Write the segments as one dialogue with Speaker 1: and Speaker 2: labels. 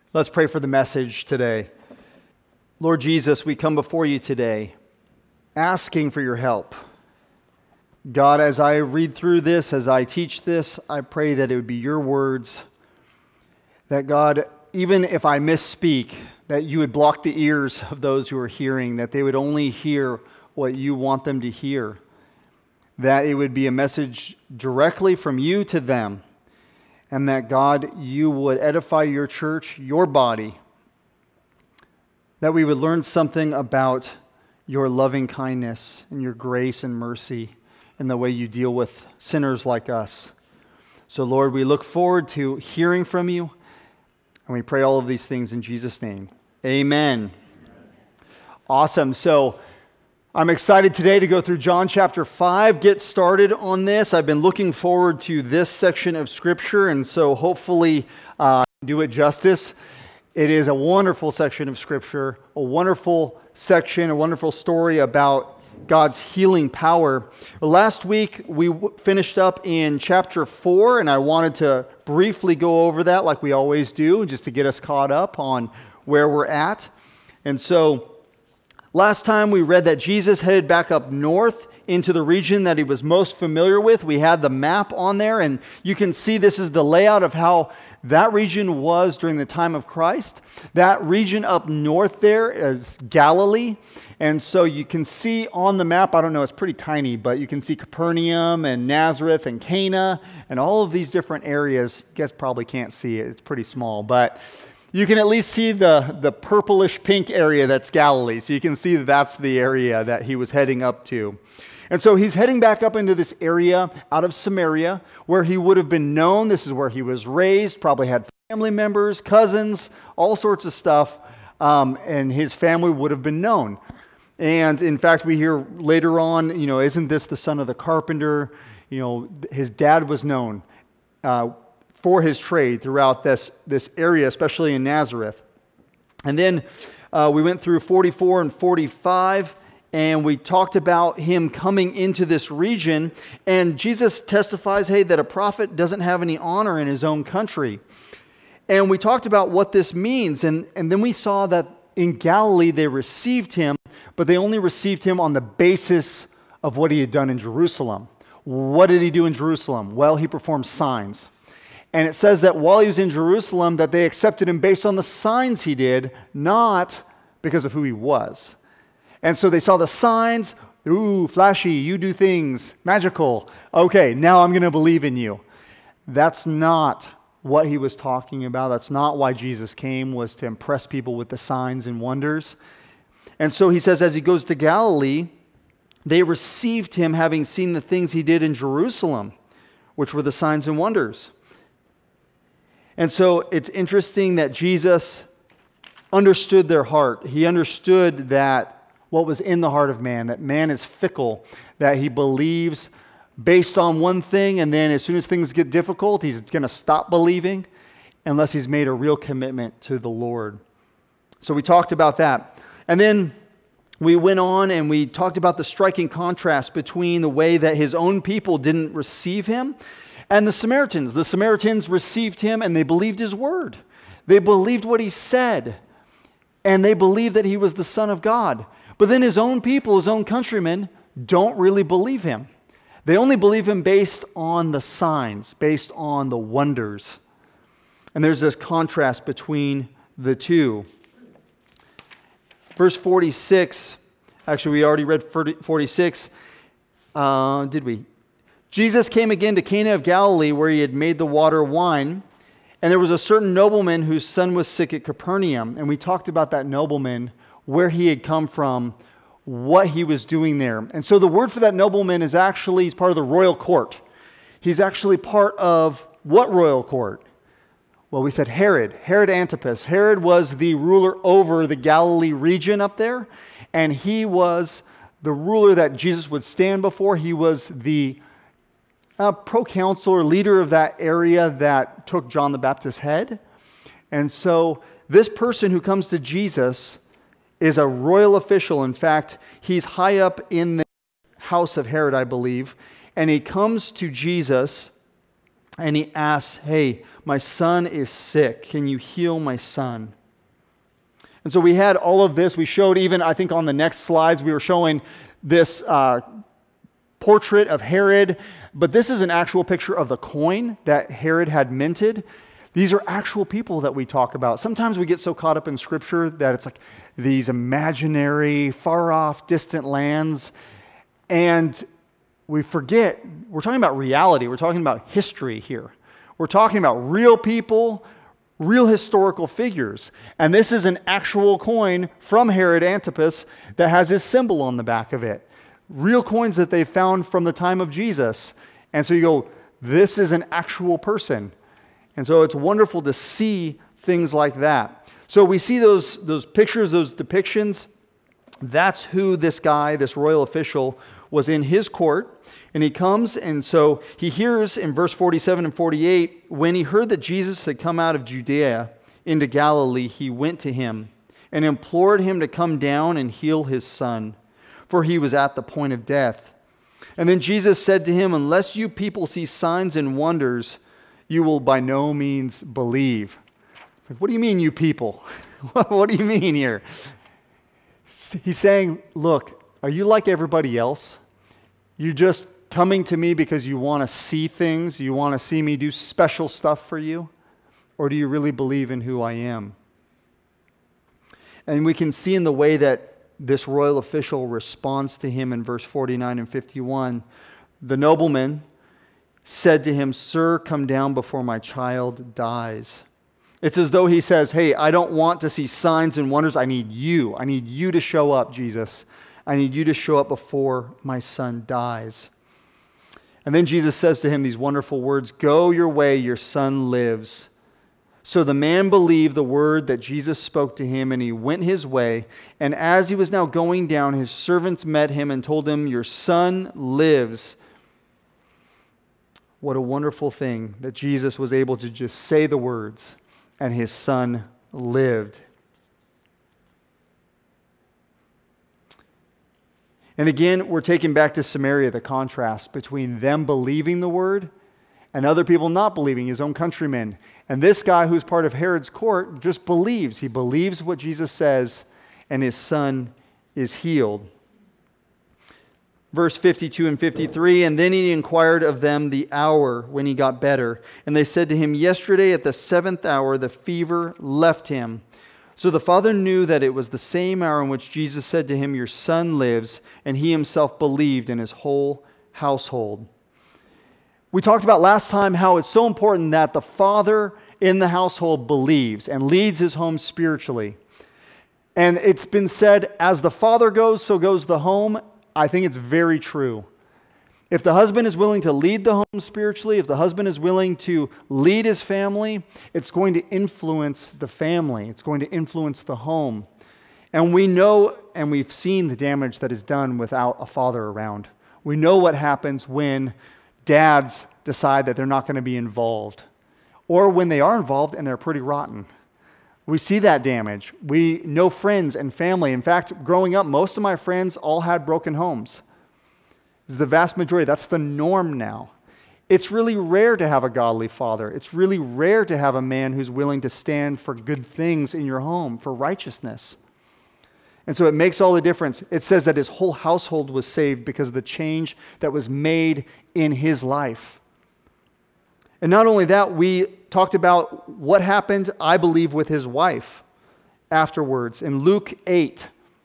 Speaker 1: Let's pray for the message today. Lord Jesus, we come before you today asking for your help. God, as I read through this, as I teach this, I pray that it would be your words. That God, even if I misspeak, that you would block the ears of those who are hearing, that they would only hear what you want them to hear. That it would be a message directly from you to them. And that, God, you would edify your church, your body. That we would learn something about your loving kindness and your grace and mercy and the way you deal with sinners like us. So, Lord, we look forward to hearing from you. And we pray all of these things in Jesus' name. Amen. Awesome. So, I'm excited today to go through John chapter 5, get started on this. I've been looking forward to this section of Scripture, and so hopefully do it justice. It is a wonderful section of Scripture, a wonderful section, a wonderful story about God's healing power. Last week, we finished up in chapter 4, and I wanted to briefly go over that like we always do, just to get us caught up on where we're at. And so, last time we read that Jesus headed back up north into the region that he was most familiar with. We had the map on there, and you can see this is the layout of how that region was during the time of Christ. That region up north there is Galilee. And so you can see on the map, I don't know, it's pretty tiny, but you can see Capernaum and Nazareth and Cana and all of these different areas. You guys probably can't see it. It's pretty small, but you can at least see the purplish pink area that's Galilee. So you can see that that's the area that he was heading up to. And so he's heading back up into this area out of Samaria where he would have been known. This is where he was raised, probably had family members, cousins, all sorts of stuff. And his family would have been known. And in fact, we hear later on, isn't this the son of the carpenter? His dad was known for his trade throughout this area, especially in Nazareth. And then we went through 44 and 45, and we talked about him coming into this region. And Jesus testifies, that a prophet doesn't have any honor in his own country. And we talked about what this means. And then we saw that in Galilee they received him, but they only received him on the basis of what he had done in Jerusalem. What did he do in Jerusalem? Well, he performed signs. And it says that while he was in Jerusalem, that they accepted him based on the signs he did, not because of who he was. And so they saw the signs, ooh, flashy, you do things, magical. Okay, now I'm going to believe in you. That's not what he was talking about. That's not why Jesus came, was to impress people with the signs and wonders. And so he says as he goes to Galilee, they received him having seen the things he did in Jerusalem, which were the signs and wonders. And so it's interesting that Jesus understood their heart. He understood that what was in the heart of man, that man is fickle, that he believes based on one thing, and then as soon as things get difficult, he's going to stop believing unless he's made a real commitment to the Lord. So we talked about that. And then we went on and we talked about the striking contrast between the way that his own people didn't receive him and the Samaritans. The Samaritans received him and they believed his word. They believed what he said. And they believed that he was the Son of God. But then his own people, his own countrymen, don't really believe him. They only believe him based on the signs, based on the wonders. And there's this contrast between the two. Verse 46, actually we already read 46. Did we? Jesus came again to Cana of Galilee where he had made the water wine. And there was a certain nobleman whose son was sick at Capernaum. And we talked about that nobleman, where he had come from, what he was doing there. And so the word for that nobleman is actually, he's part of the royal court. He's actually part of what royal court? Well, we said Herod Antipas. Herod was the ruler over the Galilee region up there. And he was the ruler that Jesus would stand before. He was the proconsul or leader of that area that took John the Baptist's head. And so this person who comes to Jesus is a royal official. In fact, he's high up in the house of Herod, I believe. And he comes to Jesus And he asks, hey, my son is sick. Can you heal my son? And so we had all of this. We showed even, I think on the next slides, we were showing this portrait of Herod. But this is an actual picture of the coin that Herod had minted. These are actual people that we talk about. Sometimes we get so caught up in Scripture that it's like these imaginary, far-off, distant lands. And we forget, we're talking about reality. We're talking about history here. We're talking about real people, real historical figures. And this is an actual coin from Herod Antipas that has his symbol on the back of it. Real coins that they found from the time of Jesus. And so you go, this is an actual person. And so it's wonderful to see things like that. So we see those pictures, those depictions. That's who this guy, this royal official, was in his court. And he comes, and so he hears in verse 47 and 48, when he heard that Jesus had come out of Judea into Galilee, he went to him and implored him to come down and heal his son, for he was at the point of death. And then Jesus said to him, unless you people see signs and wonders, you will by no means believe. It's like, what do you mean, you people? What do you mean here? He's saying, look, are you like everybody else? You're just coming to me because you want to see things, you want to see me do special stuff for you? Or do you really believe in who I am? And we can see in the way that this royal official responds to him in verse 49 and 51. The nobleman said to him, sir, come down before my child dies. It's as though he says, hey, I don't want to see signs and wonders. I need you. I need you to show up, Jesus. I need you to show up before my son dies. And then Jesus says to him these wonderful words, go your way, your son lives. So the man believed the word that Jesus spoke to him, and he went his way. And as he was now going down, his servants met him and told him, your son lives. What a wonderful thing that Jesus was able to just say the words, and his son lived. And again, we're taken back to Samaria, the contrast between them believing the word and other people not believing, his own countrymen. And this guy who's part of Herod's court just believes. He believes what Jesus says, and his son is healed. Verse 52 and 53, and then he inquired of them the hour when he got better. And they said to him, yesterday at the 7th hour the fever left him. So the father knew that it was the same hour in which Jesus said to him, your son lives, and he himself believed in his whole household. We talked about last time how it's so important that the father in the household believes and leads his home spiritually. And it's been said, as the father goes, so goes the home. I think it's very true. If the husband is willing to lead the home spiritually, if the husband is willing to lead his family, it's going to influence the family. It's going to influence the home. And we know and we've seen the damage that is done without a father around. We know what happens when dads decide that they're not going to be involved, or when they are involved and they're pretty rotten. We see that damage. We know friends and family. In fact, growing up, most of my friends all had broken homes. It's the vast majority. That's the norm now. It's really rare to have a godly father. It's really rare to have a man who's willing to stand for good things in your home, for righteousness. And so it makes all the difference. It says that his whole household was saved because of the change that was made in his life. And not only that, we talked about what happened, I believe, with his wife afterwards. In Luke 8,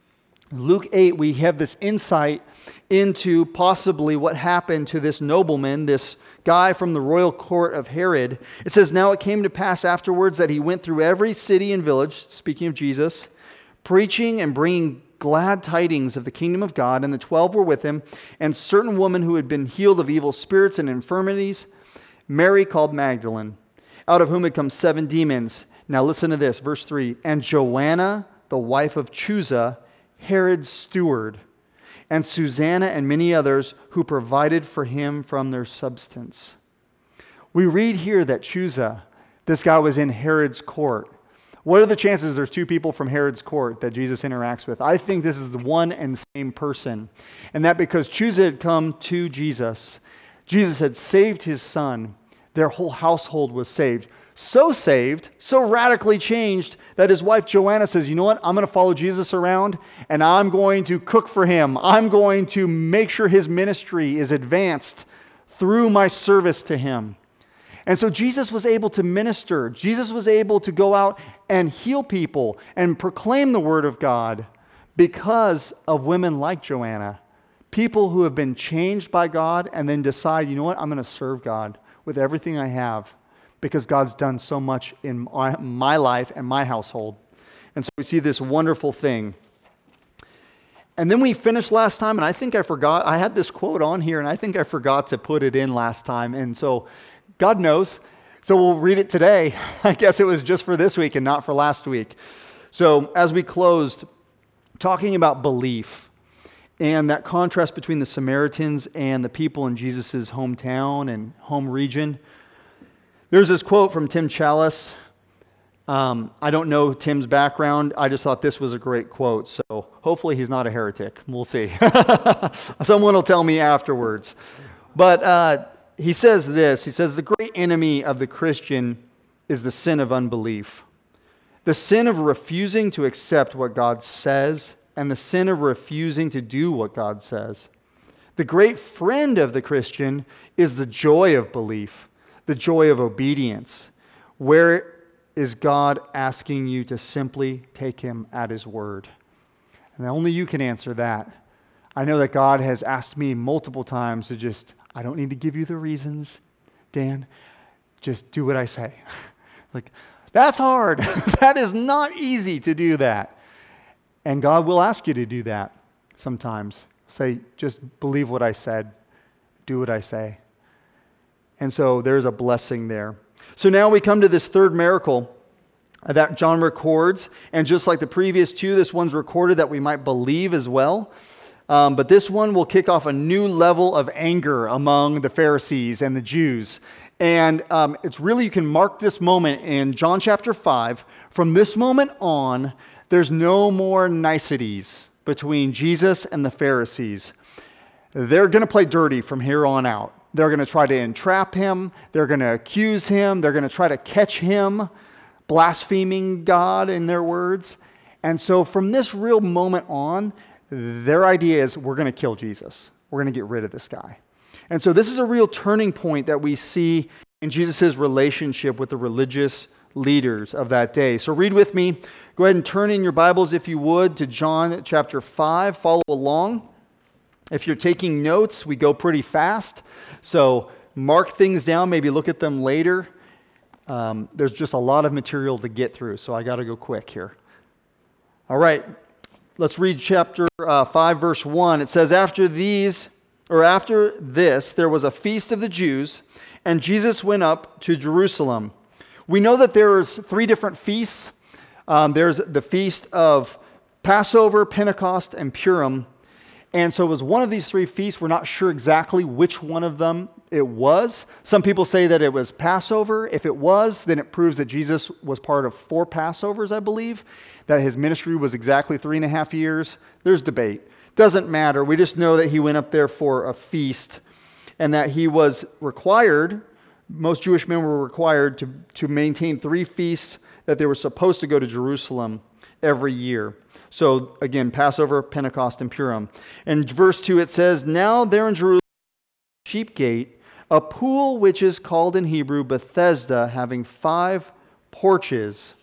Speaker 1: we have this insight into possibly what happened to this nobleman, this guy from the royal court of Herod. It says, now it came to pass afterwards that he went through every city and village, speaking of Jesus, preaching and bringing glad tidings of the kingdom of God. And the 12 were with him, and certain women who had been healed of evil spirits and infirmities, Mary called Magdalene, out of whom had come 7 demons. Now listen to this, verse 3. And Joanna, the wife of Chuza, Herod's steward, and Susanna and many others who provided for him from their substance. We read here that Chuza, this guy, was in Herod's court. What are the chances there's 2 people from Herod's court that Jesus interacts with? I think this is the one and same person. And that because Chuza had come to Jesus, Jesus had saved his son. their whole household was saved. So saved, so radically changed that his wife Joanna says, you know what, I'm going to follow Jesus around and I'm going to cook for him. I'm going to make sure his ministry is advanced through my service to him. And so Jesus was able to minister. Jesus was able to go out and heal people and proclaim the word of God because of women like Joanna. People who have been changed by God and then decide, you know what, I'm going to serve God with everything I have because God's done so much in my life and my household. And so we see this wonderful thing. And then we finished last time, and I think I forgot. I had this quote on here, and I think I forgot to put it in last time. And so God knows. So we'll read it today. I guess it was just for this week and not for last week. So as we closed, talking about belief and that contrast between the Samaritans and the people in Jesus' hometown and home region, there's this quote from Tim Challis. I don't know Tim's background. I just thought this was a great quote. So hopefully he's not a heretic. We'll see. Someone will tell me afterwards. But he says this. He says, the great enemy of the Christian is the sin of unbelief. The sin of refusing to accept what God says and the sin of refusing to do what God says. The great friend of the Christian is the joy of belief, the joy of obedience. Where is God asking you to simply take him at his word? And only you can answer that. I know that God has asked me multiple times to just, I don't need to give you the reasons, Dan. Just do what I say. Like, that's hard. That is not easy to do that. And God will ask you to do that sometimes. Say, just believe what I said. Do what I say. And so there's a blessing there. So now we come to this third miracle that John records. And just like the previous two, this one's recorded that we might believe as well. But this one will kick off a new level of anger among the Pharisees and the Jews. And it's really, you can mark this moment in John chapter 5. From this moment on, there's no more niceties between Jesus and the Pharisees. They're going to play dirty from here on out. They're going to try to entrap him. They're going to accuse him. They're going to try to catch him blaspheming God in their words. And so from this real moment on, their idea is we're going to kill Jesus. We're going to get rid of this guy. And so this is a real turning point that we see in Jesus' relationship with the religious leaders of that day. So read with me. Go ahead and turn in your Bibles, if you would, to John chapter 5. Follow along. If you're taking notes, we go pretty fast. So mark things down, maybe look at them later. There's just a lot of material to get through, so I got to go quick here. All right, let's read chapter 5, verse 1. It says, after this, there was a feast of the Jews, and Jesus went up to Jerusalem. We know that there's 3 different feasts. There's the feast of Passover, Pentecost, and Purim. And so it was one of these 3 feasts. We're not sure exactly which one of them it was. Some people say that it was Passover. If it was, then it proves that Jesus was part of 4 Passovers, I believe, that his ministry was exactly 3.5 years. There's debate. Doesn't matter. We just know that he went up there for a feast and that he was required, most Jewish men were required to maintain 3 feasts that they were supposed to go to Jerusalem every year. So again, Passover, Pentecost, and Purim. In verse 2 it says, now there in Jerusalem, sheep gate, a pool which is called in Hebrew Bethesda, having 5 porches.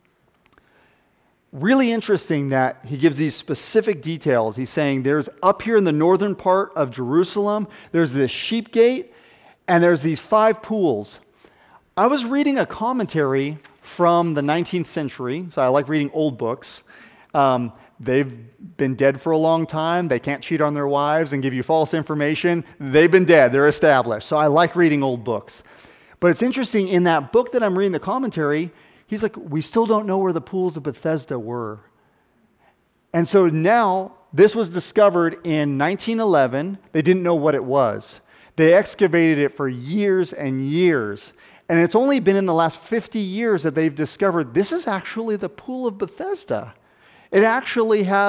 Speaker 1: Really interesting that he gives these specific details. He's saying there's up here in the northern part of Jerusalem, there's this sheep gate, and there's these 5 pools. I was reading a commentary from the 19th century, so I like reading old books. They've been dead for a long time. They can't cheat on their wives and give you false information. They've been dead. They're established. So I like reading old books. But it's interesting, in that book that I'm reading, the commentary, he's like, we still don't know where the pools of Bethesda were. And so now, this was discovered in 1911. They didn't know what it was. They excavated it for years and years. And it's only been in the last 50 years that they've discovered this is actually the pool of Bethesda. It actually has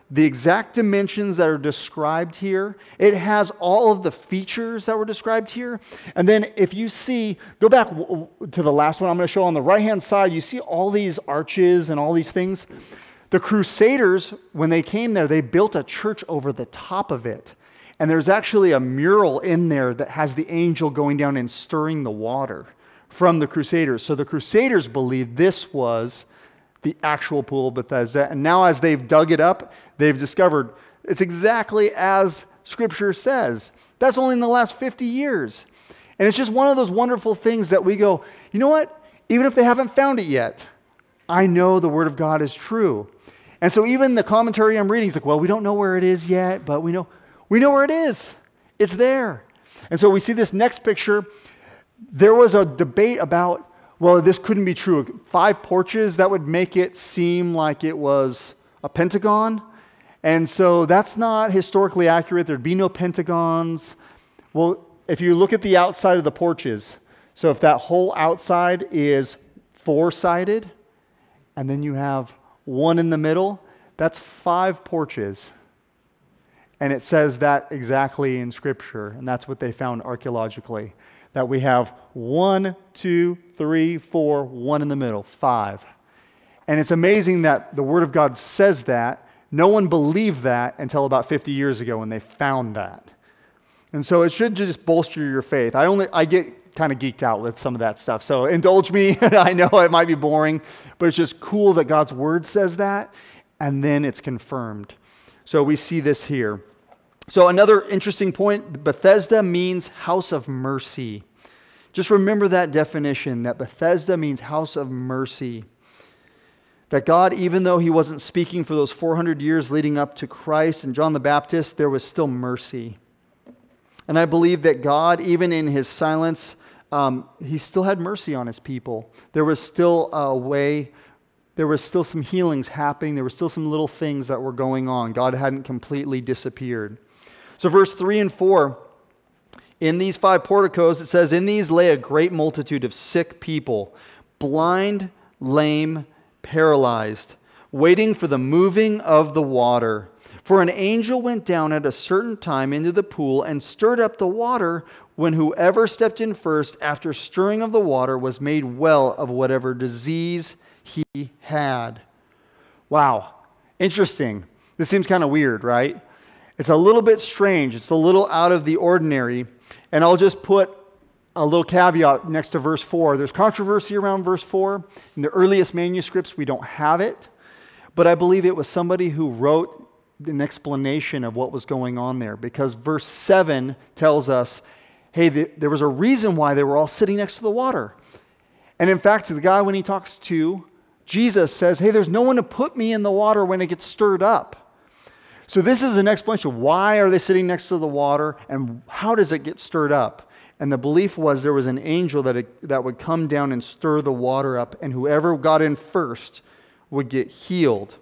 Speaker 1: the exact dimensions that are described here. It has all of the features that were described here. And then if you see, go back to the last one I'm going to show on the right-hand side, you see all these arches and all these things. The Crusaders, when they came there, they built a church over the top of it. And there's actually a mural in there that has the angel going down and stirring the water from the Crusaders. So the Crusaders believed this was the actual pool of Bethesda. And now as they've dug it up, they've discovered it's exactly as Scripture says. That's only in the last 50 years. And it's just one of those wonderful things that we go, you know what? Even if they haven't found it yet, I know the Word of God is true. And so even the commentary I'm reading is like, well, we don't know where it is yet, but we know where it is. It's there. And so we see this next picture. There was a debate about, well, this couldn't be true. 5 porches, that would make it seem like it was a pentagon. And so that's not historically accurate. There'd be no pentagons. Well, if you look at the outside of the porches, so if that whole outside is 4-sided, and then you have one in the middle, that's 5 porches. And it says that exactly in Scripture, and that's what they found archaeologically. That we have 1, 2, 3, 4, one in the middle, 5. And it's amazing that the Word of God says that. No one believed that until about 50 years ago when they found that. And so it should just bolster your faith. I get kind of geeked out with some of that stuff. So indulge me. I know it might be boring, but it's just cool that God's Word says that, and then it's confirmed. So we see this here. So another interesting point, Bethesda means house of mercy. Just remember that definition, that Bethesda means house of mercy. That God, even though he wasn't speaking for those 400 years leading up to Christ and John the Baptist, there was still mercy. And I believe that God, even in his silence, he still had mercy on his people. There was still a way, there was still some healings happening. There were still some little things that were going on. God hadn't completely disappeared. So verse 3 and 4, in these 5 porticos, it says, in these lay a great multitude of sick people, blind, lame, paralyzed, waiting for the moving of the water. For an angel went down at a certain time into the pool and stirred up the water, when whoever stepped in first after stirring of the water was made well of whatever disease he had. Wow, interesting. This seems kind of weird, right? It's a little bit strange. It's a little out of the ordinary. And I'll just put a little caveat next to verse 4. There's controversy around verse 4. In the earliest manuscripts, we don't have it. But I believe it was somebody who wrote an explanation of what was going on there. Because verse 7 tells us, hey, there was a reason why they were all sitting next to the water. And in fact, the guy, when he talks to Jesus, says, hey, there's no one to put me in the water when it gets stirred up. So this is an explanation. Why are they sitting next to the water, and how does it get stirred up? And the belief was there was an angel that would come down and stir the water up, and whoever got in first would get healed.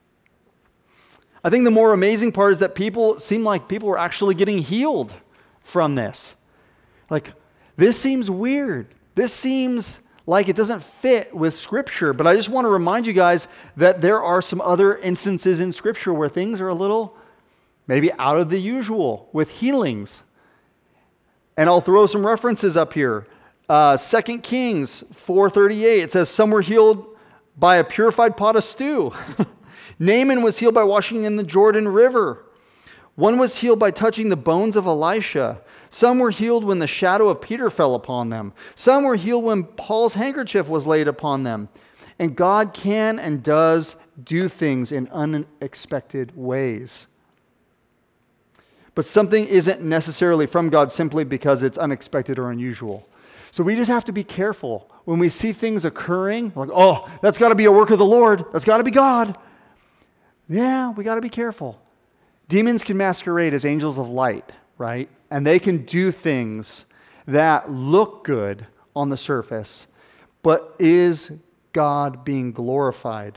Speaker 1: I think the more amazing part is that seemed like people were actually getting healed from this. Like, this seems weird. This seems like it doesn't fit with Scripture. But I just want to remind you guys that there are some other instances in Scripture where things are a little maybe out of the usual with healings. And I'll throw some references up here. 2 Kings 4:38, it says, some were healed by a purified pot of stew. Naaman was healed by washing in the Jordan River. One was healed by touching the bones of Elisha. Some were healed when the shadow of Peter fell upon them. Some were healed when Paul's handkerchief was laid upon them. And God can and does do things in unexpected ways. But something isn't necessarily from God simply because it's unexpected or unusual. So we just have to be careful when we see things occurring, like, oh, that's got to be a work of the Lord. That's got to be God. Yeah, we got to be careful. Demons can masquerade as angels of light, right? And they can do things that look good on the surface, but is God being glorified?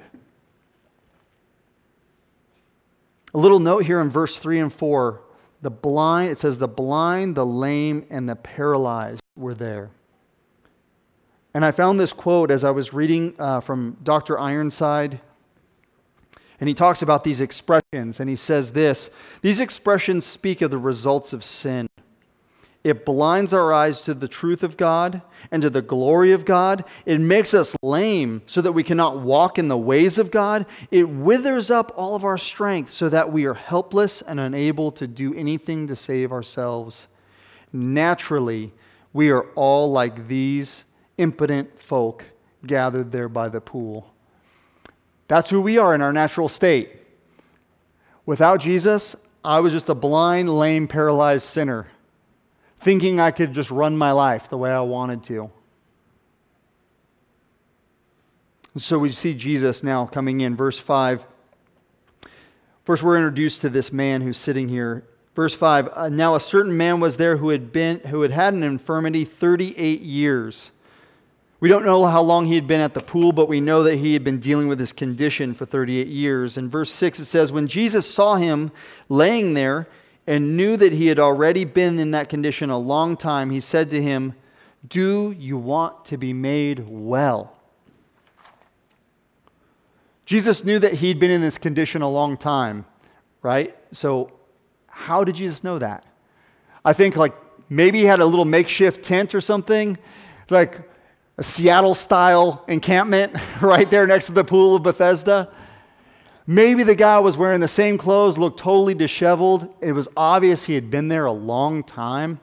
Speaker 1: A little note here in verse 3 and 4. It says the blind, the lame, and the paralyzed were there. And I found this quote as I was reading from Dr. Ironside. And he talks about these expressions, and he says this: these expressions speak of the results of sin. It blinds our eyes to the truth of God and to the glory of God. It makes us lame so that we cannot walk in the ways of God. It withers up all of our strength so that we are helpless and unable to do anything to save ourselves. Naturally, we are all like these impotent folk gathered there by the pool. That's who we are in our natural state. Without Jesus, I was just a blind, lame, paralyzed sinner, thinking I could just run my life the way I wanted to. And so we see Jesus now coming in. Verse 5. First, we're introduced to this man who's sitting here. Verse 5, now a certain man was there who had had an infirmity 38 years. We don't know how long he had been at the pool, but we know that he had been dealing with this condition for 38 years. In verse 6, it says, when Jesus saw him laying there and knew that he had already been in that condition a long time, he said to him, do you want to be made well? Jesus knew that he'd been in this condition a long time, right? So how did Jesus know that? I think maybe he had a little makeshift tent or something, like a Seattle-style encampment right there next to the pool of Bethesda. Maybe the guy was wearing the same clothes, looked totally disheveled. It was obvious he had been there a long time.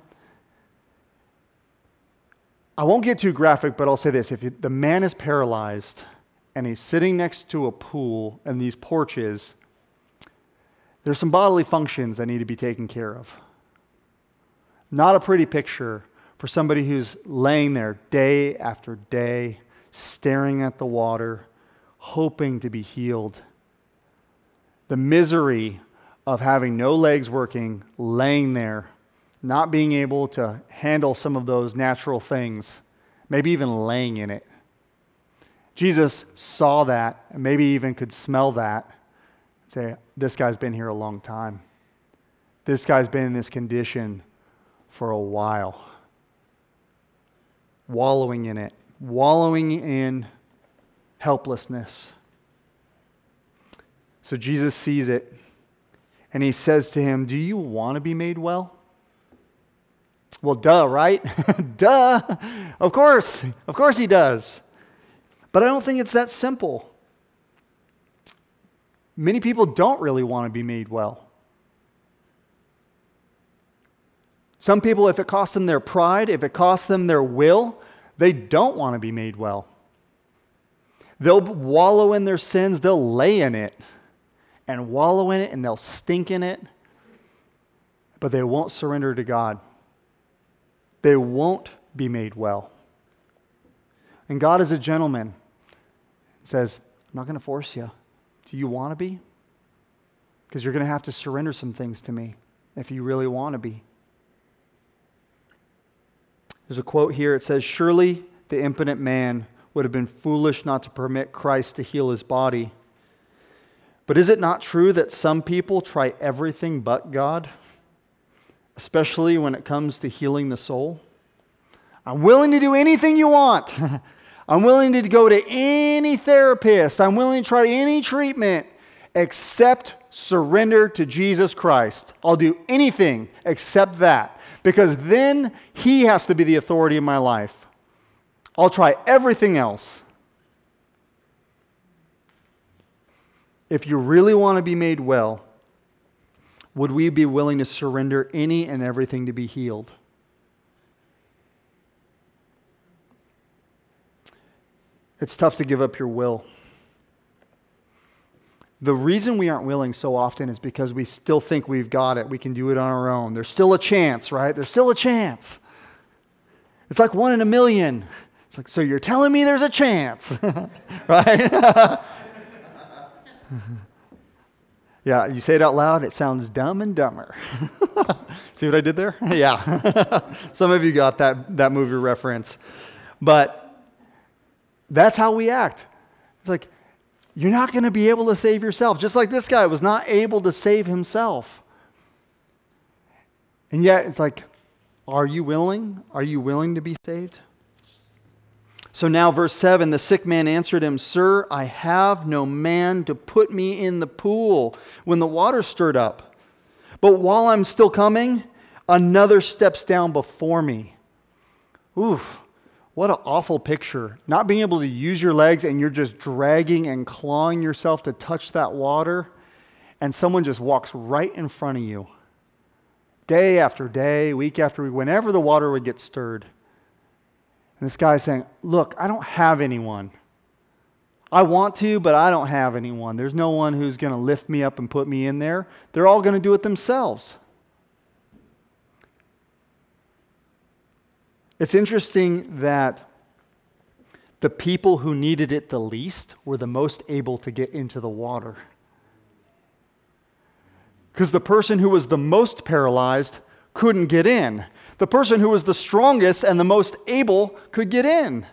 Speaker 1: I won't get too graphic, but I'll say this. If the man is paralyzed and he's sitting next to a pool and these porches, there's some bodily functions that need to be taken care of. Not a pretty picture for somebody who's laying there day after day, staring at the water, hoping to be healed. The misery of having no legs working, laying there, not being able to handle some of those natural things, maybe even laying in it. Jesus saw that and maybe even could smell that and say, this guy's been here a long time. This guy's been in this condition for a while. Wallowing in it, wallowing in helplessness. So Jesus sees it and he says to him, do you want to be made well? Well, duh, right? Duh. Of course he does. But I don't think it's that simple. Many people don't really want to be made well. Some people, if it costs them their pride, if it costs them their will, they don't want to be made well. They'll wallow in their sins, they'll lay in it and wallow in it, and they'll stink in it, but they won't surrender to God. They won't be made well. And God is a gentleman. He says, I'm not going to force you. Do you want to be? Because you're going to have to surrender some things to me if you really want to be. There's a quote here. It says, surely the impotent man would have been foolish not to permit Christ to heal his body. But is it not true that some people try everything but God, especially when it comes to healing the soul? I'm willing to do anything you want. I'm willing to go to any therapist. I'm willing to try any treatment except surrender to Jesus Christ. I'll do anything except that, because then he has to be the authority of my life. I'll try everything else. If you really want to be made well, would we be willing to surrender any and everything to be healed? It's tough to give up your will. The reason we aren't willing so often is because we still think we've got it. We can do it on our own. There's still a chance, right? There's still a chance. It's like 1 in a million. It's like, so you're telling me there's a chance, right? Yeah, you say it out loud, it sounds dumb and dumber. See what I did there? Yeah. Some of you got that movie reference. But that's how we act. It's like, you're not going to be able to save yourself. Just like this guy was not able to save himself. And yet, it's like, are you willing? Are you willing to be saved? So now, verse 7, the sick man answered him, Sir, I have no man to put me in the pool when the water stirred up. But while I'm still coming, another steps down before me. Oof, what an awful picture. Not being able to use your legs and you're just dragging and clawing yourself to touch that water, and someone just walks right in front of you. Day after day, week after week, whenever the water would get stirred. And this guy's saying, look, I don't have anyone. I want to, but I don't have anyone. There's no one who's going to lift me up and put me in there. They're all going to do it themselves. It's interesting that the people who needed it the least were the most able to get into the water. Because the person who was the most paralyzed couldn't get in. The person who was the strongest and the most able could get in.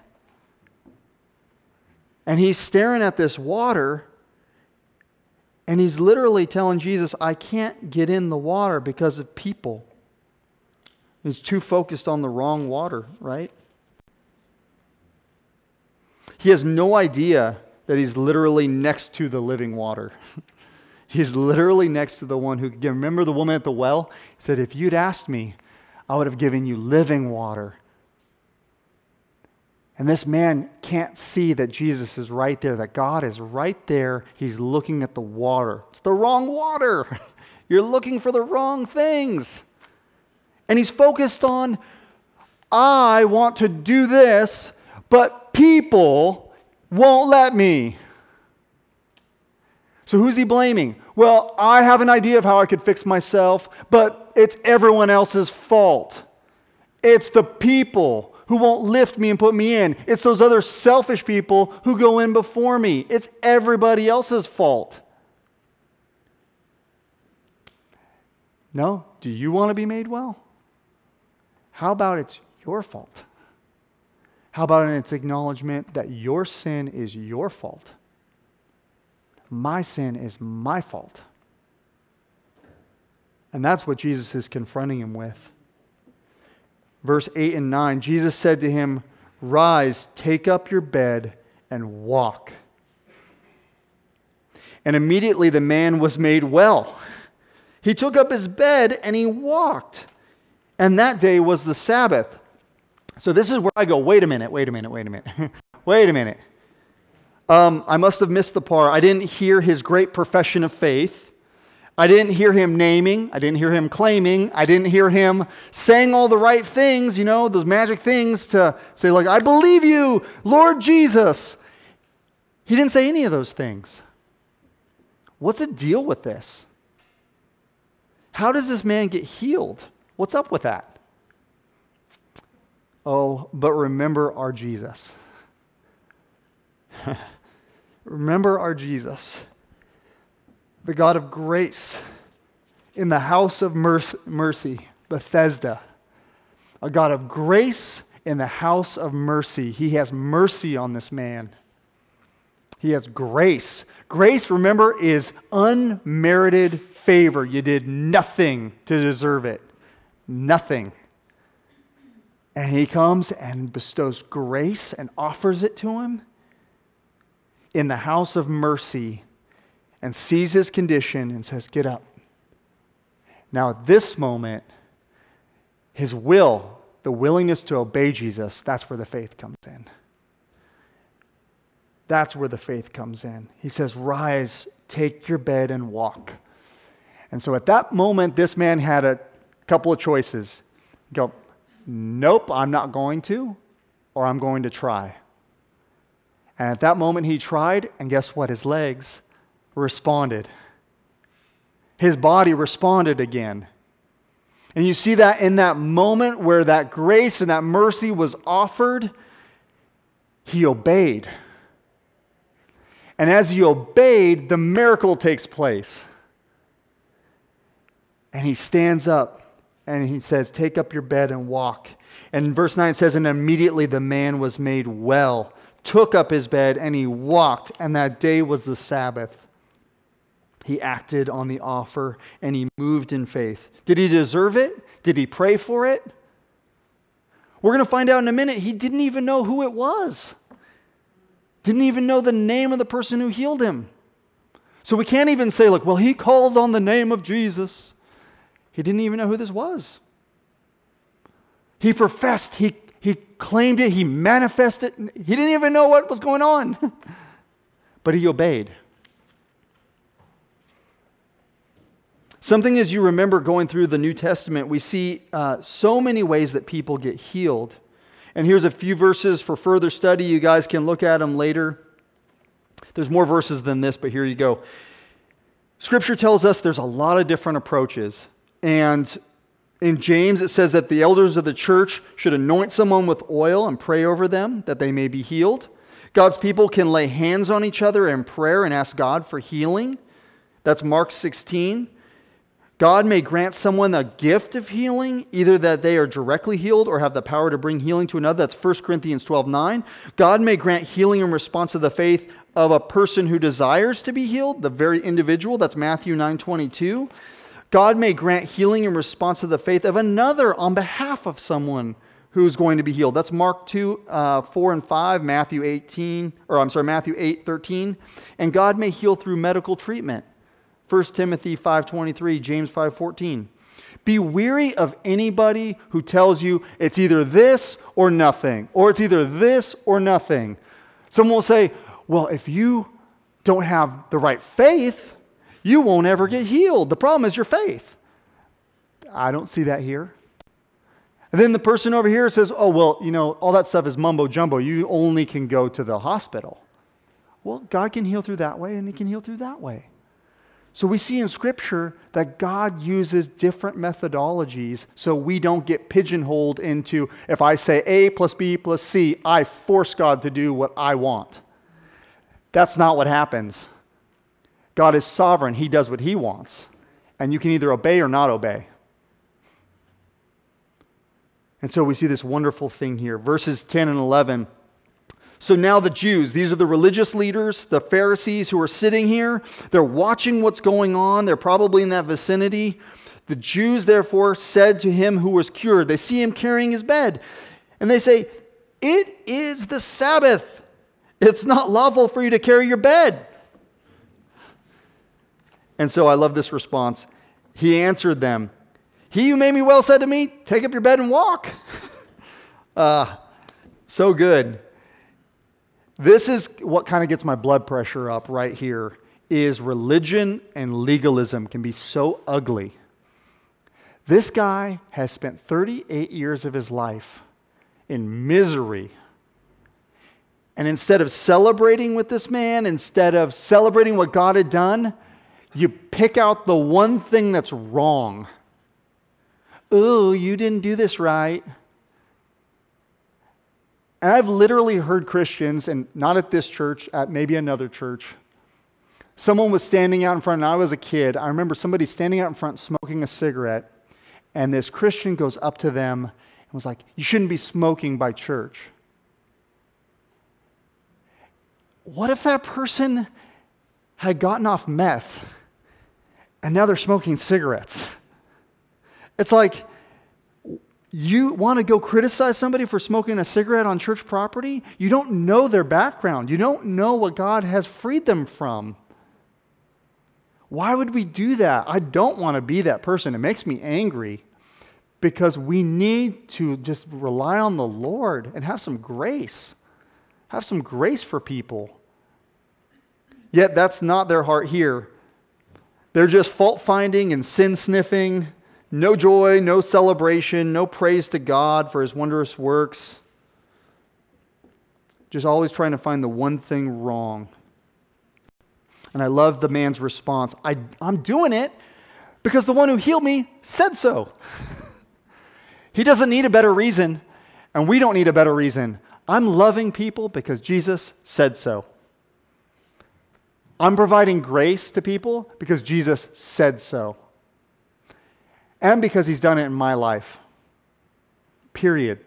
Speaker 1: And he's staring at this water, and he's literally telling Jesus, I can't get in the water because of people. He's too focused on the wrong water, right? He has no idea that he's literally next to the living water. He's literally next to the one who, remember the woman at the well? He said, if you'd asked me, I would have given you living water. And this man can't see that Jesus is right there, that God is right there. He's looking at the water. It's the wrong water. You're looking for the wrong things. And he's focused on, I want to do this, but people won't let me. So who's he blaming? Well, I have an idea of how I could fix myself, but it's everyone else's fault. It's the people who won't lift me and put me in. It's those other selfish people who go in before me. It's everybody else's fault. No? Do you want to be made well? How about it's your fault? How about its acknowledgement that your sin is your fault? My sin is my fault. And that's what Jesus is confronting him with. Verse 8 and 9, Jesus said to him, Rise, take up your bed, and walk. And immediately the man was made well. He took up his bed and he walked. And that day was the Sabbath. So this is where I go, wait a minute. I must have missed the part. I didn't hear his great profession of faith. I didn't hear him naming. I didn't hear him claiming. I didn't hear him saying all the right things, those magic things to say, like, I believe you, Lord Jesus. He didn't say any of those things. What's the deal with this? How does this man get healed? What's up with that? Oh, but remember our Jesus. Remember our Jesus, the God of grace in the house of mercy, Bethesda. A God of grace in the house of mercy. He has mercy on this man. He has grace. Grace, remember, is unmerited favor. You did nothing to deserve it. Nothing. And he comes and bestows grace and offers it to him in the house of mercy and sees his condition and says, get up. Now at this moment, his will, the willingness to obey Jesus, that's where the faith comes in. That's where the faith comes in. He says, rise, take your bed and walk. And so at that moment, this man had a couple of choices. Go, nope, I'm not going to, or I'm going to try. And at that moment he tried, and guess what? His legs responded. His body responded again. And you see that in that moment where that grace and that mercy was offered, he obeyed. And as he obeyed, the miracle takes place. And he stands up and he says, take up your bed and walk. And verse 9 says, and immediately the man was made well, took up his bed, and he walked. And that day was the Sabbath. He acted on the offer and he moved in faith. Did he deserve it? Did he pray for it? We're going to find out in a minute, he didn't even know who it was. Didn't even know the name of the person who healed him. So we can't even say, like, well, he called on the name of Jesus. He didn't even know who this was. He professed, he claimed it, he manifested it. He didn't even know what was going on. But he obeyed. Something as you remember going through the New Testament, we see so many ways that people get healed. And here's a few verses for further study. You guys can look at them later. There's more verses than this, but here you go. Scripture tells us there's a lot of different approaches. And in James, it says that the elders of the church should anoint someone with oil and pray over them that they may be healed. God's people can lay hands on each other in prayer and ask God for healing. That's Mark 16. God may grant someone a gift of healing, either that they are directly healed or have the power to bring healing to another. That's 1 Corinthians 12:9. God may grant healing in response to the faith of a person who desires to be healed, the very individual. That's Matthew 9:22. God may grant healing in response to the faith of another on behalf of someone who's going to be healed. That's Mark 2, 4 and 5, Matthew 8:13. And God may heal through medical treatment. 1 Timothy 5:23, James 5:14. Be weary of anybody who tells you it's either this or nothing, or it's either this or nothing. Someone will say, well, if you don't have the right faith, you won't ever get healed. The problem is your faith. I don't see that here. And then the person over here says, oh, well, all that stuff is mumbo jumbo. You only can go to the hospital. Well, God can heal through that way, and he can heal through that way. So we see in Scripture that God uses different methodologies so we don't get pigeonholed into, if I say A plus B plus C, I force God to do what I want. That's not what happens. God is sovereign. He does what he wants. And you can either obey or not obey. And so we see this wonderful thing here. Verses 10 and 11. So now the Jews, these are the religious leaders, the Pharisees who are sitting here. They're watching what's going on. They're probably in that vicinity. The Jews, therefore, said to him who was cured, they see him carrying his bed. And they say, it is the Sabbath. It's not lawful for you to carry your bed. And so I love this response. He answered them, he who made me well said to me, take up your bed and walk. So good. This is what kind of gets my blood pressure up right here, is religion and legalism can be so ugly. This guy has spent 38 years of his life in misery. And instead of celebrating with this man, instead of celebrating what God had done, you pick out the one thing that's wrong. Oh, you didn't do this right. And I've literally heard Christians, and not at this church, at maybe another church. Someone was standing out in front, and I was a kid. I remember somebody standing out in front smoking a cigarette, and this Christian goes up to them and was like, you shouldn't be smoking by church. What if that person had gotten off meth, and now they're smoking cigarettes? It's like, you want to go criticize somebody for smoking a cigarette on church property? You don't know their background. You don't know what God has freed them from. Why would we do that? I don't want to be that person. It makes me angry because we need to just rely on the Lord and have some grace. Have some grace for people. Yet that's not their heart here. They're just fault-finding and sin-sniffing. No joy, no celebration, no praise to God for his wondrous works. Just always trying to find the one thing wrong. And I love the man's response. I'm doing it because the one who healed me said so. He doesn't need a better reason, and we don't need a better reason. I'm loving people because Jesus said so. I'm providing grace to people because Jesus said so. And because he's done it in my life. Period.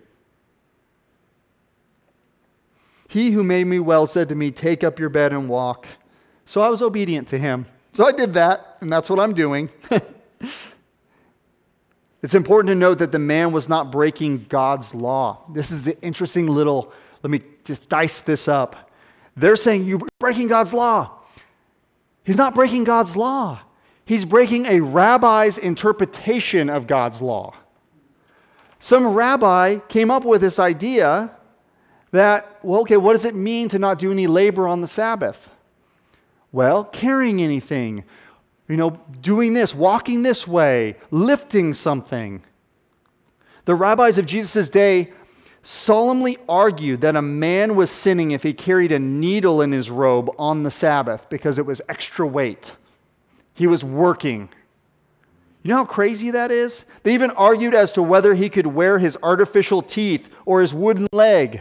Speaker 1: He who made me well said to me, take up your bed and walk. So I was obedient to him. So I did that, and that's what I'm doing. It's important to note that the man was not breaking God's law. This is the interesting little, let me just dice this up. They're saying you're breaking God's law. He's not breaking God's law. He's breaking a rabbi's interpretation of God's law. Some rabbi came up with this idea that, well, okay, what does it mean to not do any labor on the Sabbath? Well, carrying anything, doing this, walking this way, lifting something. The rabbis of Jesus' day solemnly argued that a man was sinning if he carried a needle in his robe on the Sabbath because it was extra weight. He was working. You know how crazy that is? They even argued as to whether he could wear his artificial teeth or his wooden leg.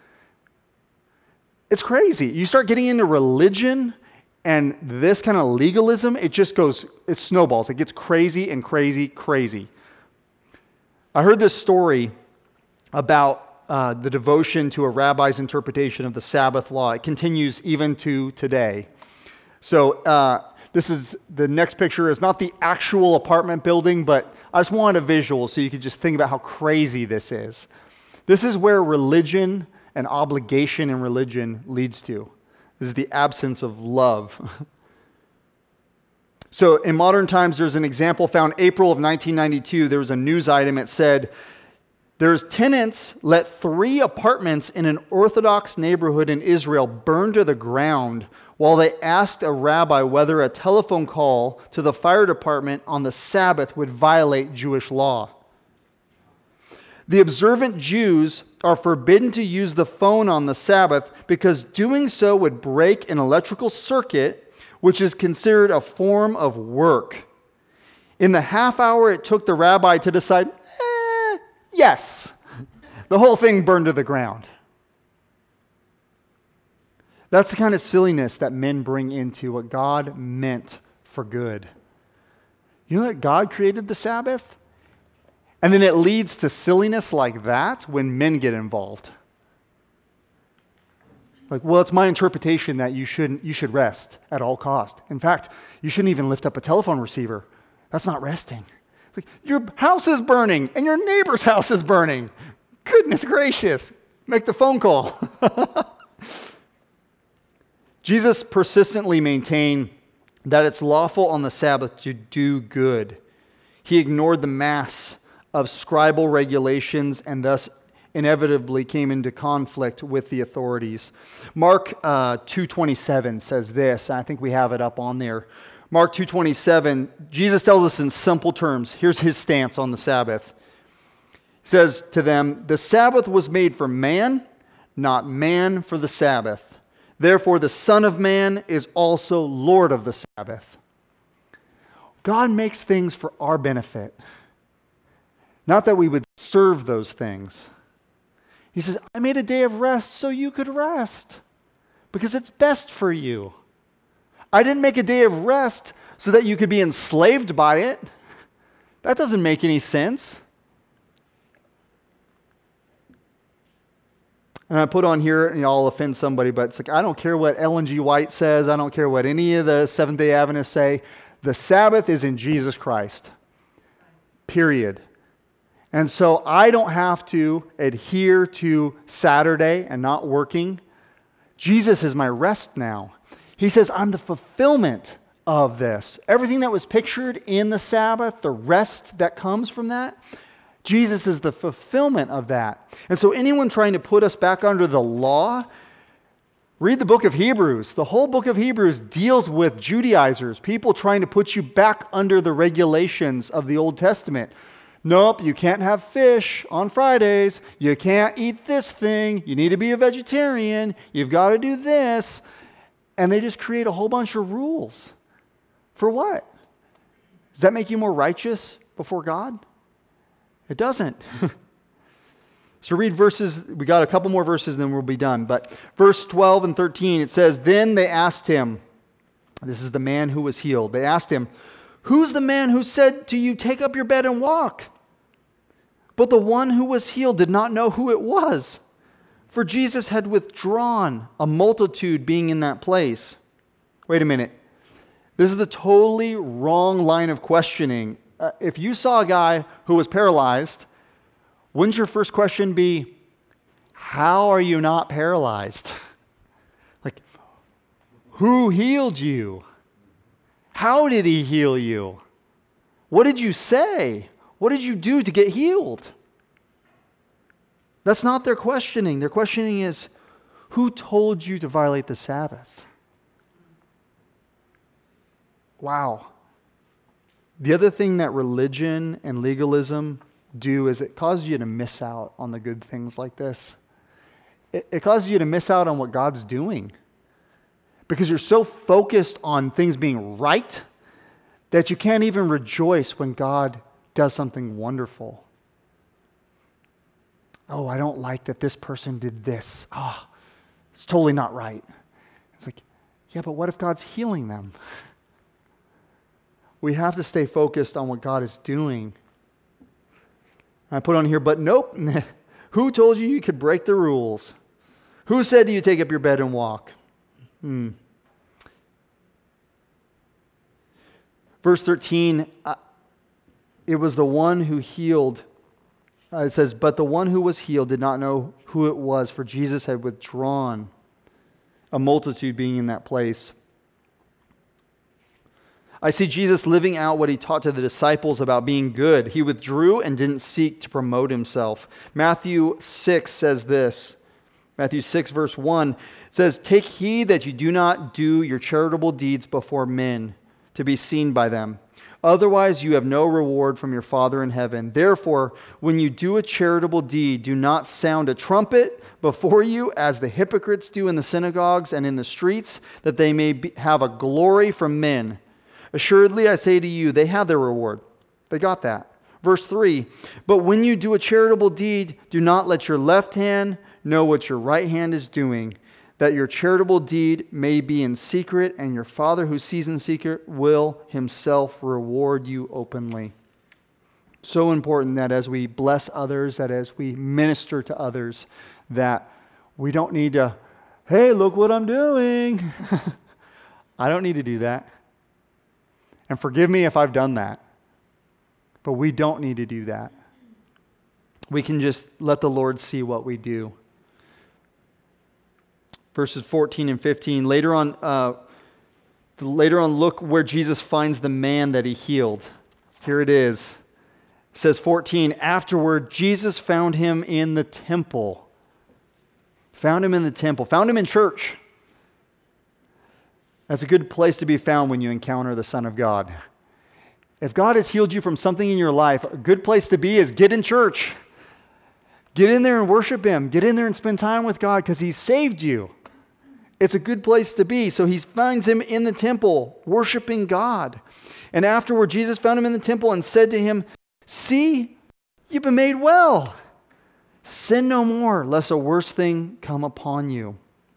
Speaker 1: It's crazy. You start getting into religion and this kind of legalism, it snowballs. It gets crazy and crazy, crazy. I heard this story about the devotion to a rabbi's interpretation of the Sabbath law. It continues even to today. So this is the next picture. Is not the actual apartment building, but I just wanted a visual so you could just think about how crazy this is. This is where religion and obligation in religion leads to. This is the absence of love. So in modern times, there's an example found April of 1992. There was a news item. It said, there's tenants let 3 apartments in an Orthodox neighborhood in Israel burn to the ground while they asked a rabbi whether a telephone call to the fire department on the Sabbath would violate Jewish law. The observant Jews are forbidden to use the phone on the Sabbath because doing so would break an electrical circuit, which is considered a form of work. In the half hour it took the rabbi to decide, yes, the whole thing burned to the ground. That's the kind of silliness that men bring into what God meant for good. You know that God created the Sabbath? And then it leads to silliness like that when men get involved. Like, well, it's my interpretation that you should rest at all cost. In fact, you shouldn't even lift up a telephone receiver. That's not resting. Like, your house is burning and your neighbor's house is burning. Goodness gracious. Make the phone call. Jesus persistently maintained that it's lawful on the Sabbath to do good. He ignored the mass of scribal regulations and thus inevitably came into conflict with the authorities. Mark 2:27 says this. I think we have it up on there. Mark 2:27, Jesus tells us in simple terms. Here's his stance on the Sabbath. He says to them, "The Sabbath was made for man, not man for the Sabbath. Therefore, the Son of Man is also Lord of the Sabbath." God makes things for our benefit. Not that we would serve those things. He says, I made a day of rest so you could rest because it's best for you. I didn't make a day of rest so that you could be enslaved by it. That doesn't make any sense. And I put on here, and I'll offend somebody, but it's like, I don't care what Ellen G. White says. I don't care what any of the Seventh-day Adventists say. The Sabbath is in Jesus Christ. Period. And so I don't have to adhere to Saturday and not working. Jesus is my rest now. He says, I'm the fulfillment of this. Everything that was pictured in the Sabbath, the rest that comes from that, Jesus is the fulfillment of that. And so anyone trying to put us back under the law, read the book of Hebrews. The whole book of Hebrews deals with Judaizers, people trying to put you back under the regulations of the Old Testament. Nope, you can't have fish on Fridays. You can't eat this thing. You need to be a vegetarian. You've got to do this. And they just create a whole bunch of rules. For what? Does that make you more righteous before God? It doesn't. So read verses. We got a couple more verses, and then we'll be done. But verse 12 and 13, it says, Then they asked him, this is the man who was healed. They asked him, Who's the man who said to you, take up your bed and walk? But the one who was healed did not know who it was, for Jesus had withdrawn, a multitude being in that place. Wait a minute. This is the totally wrong line of questioning. If you saw a guy who was paralyzed, wouldn't your first question be, how are you not paralyzed? Like, who healed you? How did he heal you? What did you say? What did you do to get healed? That's not their questioning. Their questioning is, who told you to violate the Sabbath? Wow. The other thing that religion and legalism do is it causes you to miss out on the good things like this. It causes you to miss out on what God's doing because you're so focused on things being right that you can't even rejoice when God does something wonderful. Oh, I don't like that this person did this. Oh, it's totally not right. It's like, yeah, but what if God's healing them? We have to stay focused on what God is doing. I put on here, but nope. Who told you could break the rules? Who said to you, take up your bed and walk? Verse 13, it was the one who healed. It says, but the one who was healed did not know who it was, for Jesus had withdrawn, a multitude being in that place. I see Jesus living out what he taught to the disciples about being good. He withdrew and didn't seek to promote himself. Matthew 6 says this. Matthew 6 verse 1 says, take heed that you do not do your charitable deeds before men to be seen by them. Otherwise you have no reward from your Father in heaven. Therefore, when you do a charitable deed, do not sound a trumpet before you as the hypocrites do in the synagogues and in the streets, that they may have a glory from men. Assuredly, I say to you, they have their reward. They got that. Verse 3, but when you do a charitable deed, do not let your left hand know what your right hand is doing, that your charitable deed may be in secret, and your Father who sees in secret will himself reward you openly. So important that as we bless others, that as we minister to others, that we don't need to, hey, look what I'm doing. I don't need to do that. And forgive me if I've done that. But we don't need to do that. We can just let the Lord see what we do. Verses 14 and 15. Later on, look where Jesus finds the man that he healed. Here it is. It says 14, afterward, Jesus found him in the temple. Found him in the temple. Found him in church. That's a good place to be found when you encounter the Son of God. If God has healed you from something in your life, a good place to be is get in church. Get in there and worship him. Get in there and spend time with God because he saved you. It's a good place to be. So he finds him in the temple, worshiping God. And afterward, Jesus found him in the temple and said to him, see, you've been made well. Sin no more, lest a worse thing come upon you.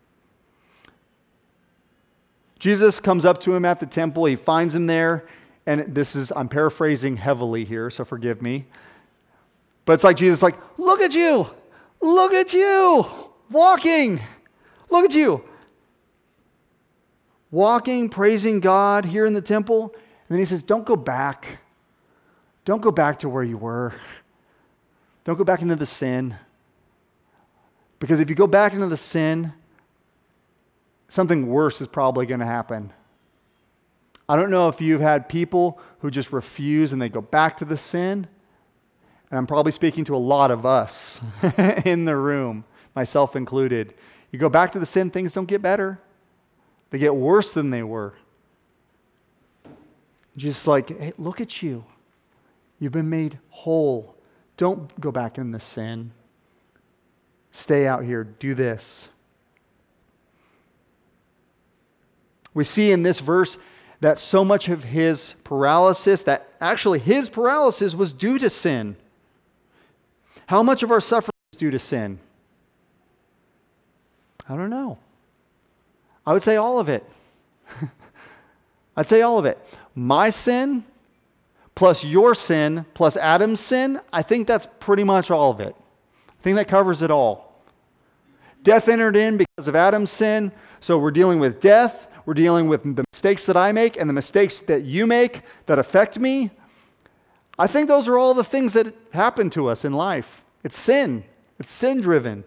Speaker 1: Jesus comes up to him at the temple. He finds him there. And I'm paraphrasing heavily here, so forgive me. But it's like Jesus is like, look at you. Look at you. Walking. Look at you. Walking, praising God here in the temple. And then he says, don't go back. Don't go back to where you were. Don't go back into the sin. Because if you go back into the sin, something worse is probably going to happen. I don't know if you've had people who just refuse and they go back to the sin. And I'm probably speaking to a lot of us in the room, myself included. You go back to the sin, things don't get better. They get worse than they were. Just like, hey, look at you. You've been made whole. Don't go back in the sin. Stay out here. Do this. We see in this verse that so much of his paralysis, that actually his paralysis was due to sin. How much of our suffering is due to sin? I don't know. I would say all of it. I'd say all of it. My sin plus your sin plus Adam's sin, I think that's pretty much all of it. I think that covers it all. Death entered in because of Adam's sin, so we're dealing with death. We're dealing with the mistakes that I make and the mistakes that you make that affect me. I think those are all the things that happen to us in life. It's sin. It's sin-driven.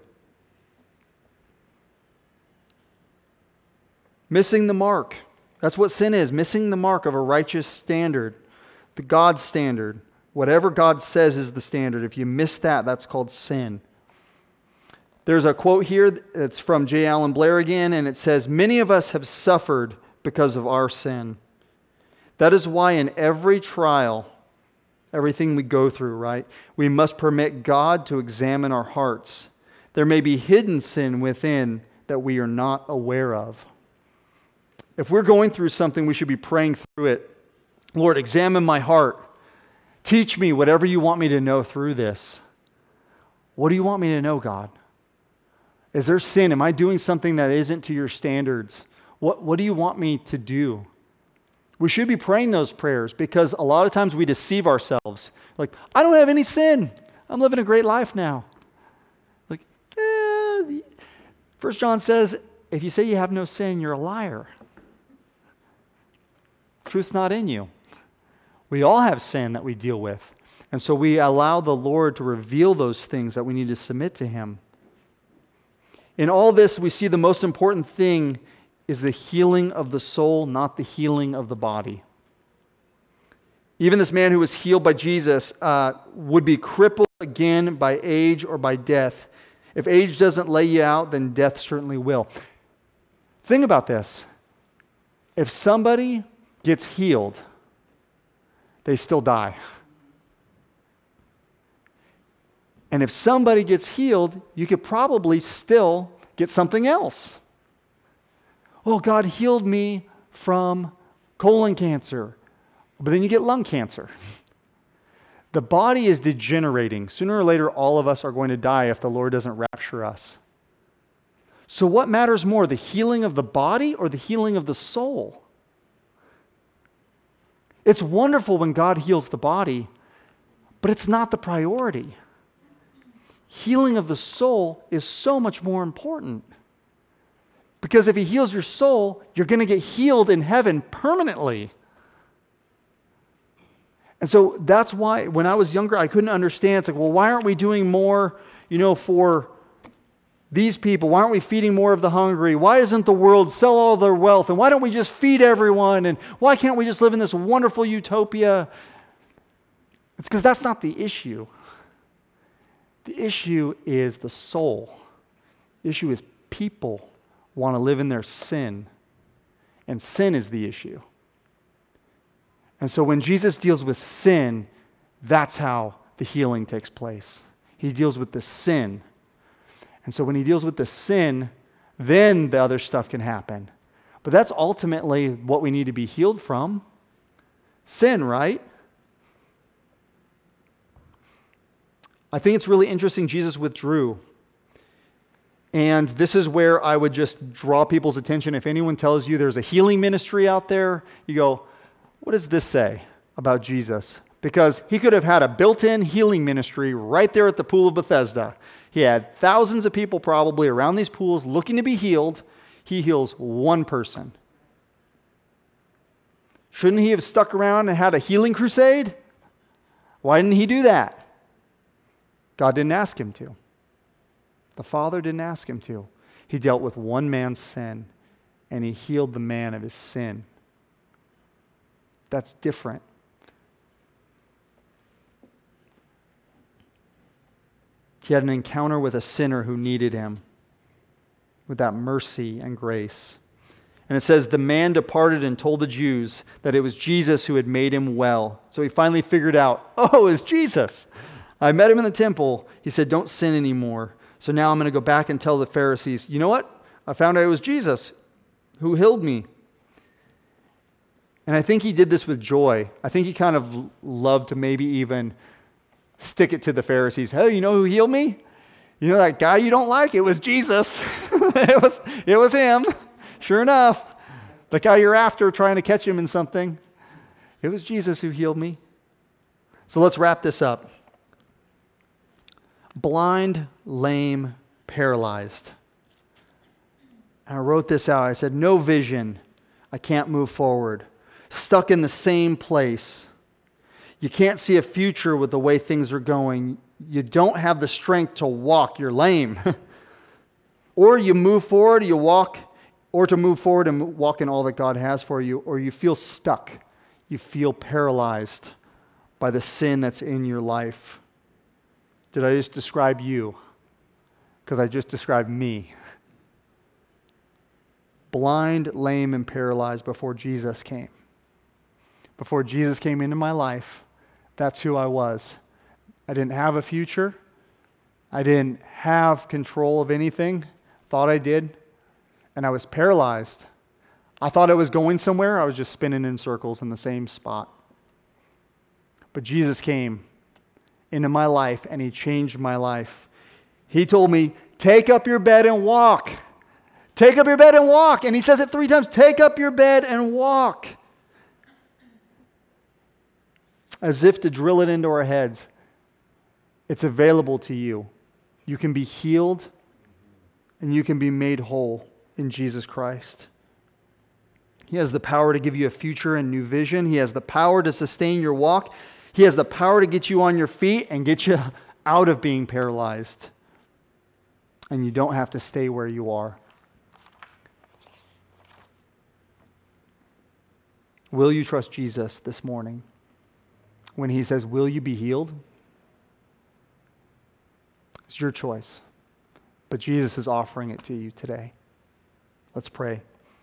Speaker 1: Missing the mark. That's what sin is, missing the mark of a righteous standard, the God standard. Whatever God says is the standard. If you miss that, that's called sin. There's a quote here, it's from J. Allen Blair again, and it says, "Many of us have suffered because of our sin. That is why in every trial, everything we go through, right, we must permit God to examine our hearts. There may be hidden sin within that we are not aware of." If we're going through something, we should be praying through it. Lord, examine my heart. Teach me whatever you want me to know through this. What do you want me to know, God? Is there sin? Am I doing something that isn't to your standards? What do you want me to do? We should be praying those prayers because a lot of times we deceive ourselves. Like, I don't have any sin. I'm living a great life now. Like, 1 John says, if you say you have no sin, you're a liar. Truth's not in you. We all have sin that we deal with. And so we allow the Lord to reveal those things that we need to submit to Him. In all this, we see the most important thing is the healing of the soul, not the healing of the body. Even this man who was healed by Jesus would be crippled again by age or by death. If age doesn't lay you out, then death certainly will. Think about this. If somebody gets healed, they still die. And if somebody gets healed, you could probably still get something else. Oh, God healed me from colon cancer, but then you get lung cancer. The body is degenerating. Sooner or later, all of us are going to die if the Lord doesn't rapture us. So what matters more, the healing of the body or the healing of the soul? It's wonderful when God heals the body, but it's not the priority. Healing of the soul is so much more important. Because if He heals your soul, you're going to get healed in heaven permanently. And so that's why when I was younger, I couldn't understand. It's like, well, why aren't we doing more, for these people? Why aren't we feeding more of the hungry? Why doesn't the world sell all their wealth? And why don't we just feed everyone? And why can't we just live in this wonderful utopia? It's because that's not the issue. The issue is the soul. The issue is people want to live in their sin. And sin is the issue. And so when Jesus deals with sin, that's how the healing takes place. He deals with the sin. And so when He deals with the sin, then the other stuff can happen. But that's ultimately what we need to be healed from. Sin, right? I think it's really interesting Jesus withdrew. And this is where I would just draw people's attention. If anyone tells you there's a healing ministry out there, you go, what does this say about Jesus? Because He could have had a built-in healing ministry right there at the pool of Bethesda. He had thousands of people probably around these pools looking to be healed. He heals one person. Shouldn't He have stuck around and had a healing crusade? Why didn't He do that? God didn't ask Him to. The Father didn't ask Him to. He dealt with one man's sin, and He healed the man of his sin. That's different. He had an encounter with a sinner who needed Him, with that mercy and grace. And it says, the man departed and told the Jews that it was Jesus who had made him well. So he finally figured out, oh, it's Jesus. I met him in the temple. He said, don't sin anymore. So now I'm going to go back and tell the Pharisees, you know what? I found out it was Jesus who healed me. And I think he did this with joy. I think he kind of loved to maybe even stick it to the Pharisees. Hey, you know who healed me? You know that guy you don't like? It was Jesus. it was him. Sure enough, the guy you're after trying to catch him in something, it was Jesus who healed me. So let's wrap this up. Blind, lame, paralyzed. And I wrote this out. I said, no vision. I can't move forward. Stuck in the same place. You can't see a future with the way things are going. You don't have the strength to walk. You're lame. Or you move forward, you walk, or to move forward and walk in all that God has for you, or you feel stuck. You feel paralyzed by the sin that's in your life. Did I just describe you? Because I just described me. Blind, lame, and paralyzed before Jesus came. Before Jesus came into my life, that's who I was. I didn't have a future. I didn't have control of anything. Thought I did. And I was paralyzed. I thought I was going somewhere. I was just spinning in circles in the same spot. But Jesus came into my life and He changed my life. He told me, take up your bed and walk. Take up your bed and walk. And He says it 3 times. Take up your bed and walk. As if to drill it into our heads. It's available to you. You can be healed and you can be made whole in Jesus Christ. He has the power to give you a future and new vision. He has the power to sustain your walk. He has the power to get you on your feet and get you out of being paralyzed. And you don't have to stay where you are. Will you trust Jesus this morning when He says, will you be healed? It's your choice. But Jesus is offering it to you today. Let's pray.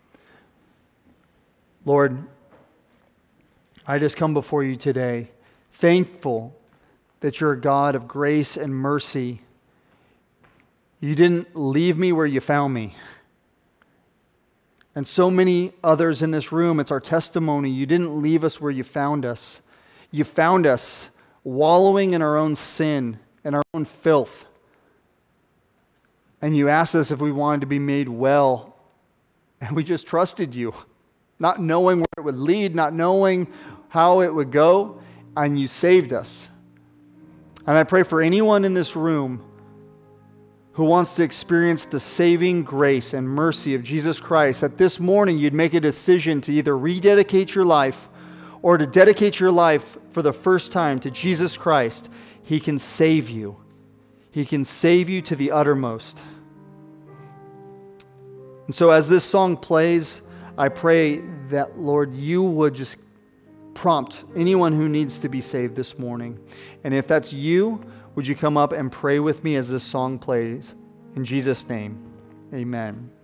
Speaker 1: Lord, I just come before you today, thankful that you're a God of grace and mercy. You didn't leave me where you found me. And so many others in this room, it's our testimony. You didn't leave us where you found us. You found us wallowing in our own sin and our own filth. And you asked us if we wanted to be made well. And we just trusted you, not knowing where it would lead, not knowing how it would go. And you saved us. And I pray for anyone in this room who wants to experience the saving grace and mercy of Jesus Christ, that this morning you'd make a decision to either rededicate your life or to dedicate your life for the first time to Jesus Christ. He can save you. He can save you to the uttermost. And so as this song plays, I pray that, Lord, you would just prompt anyone who needs to be saved this morning. And if that's you, would you come up and pray with me as this song plays? In Jesus' name, amen.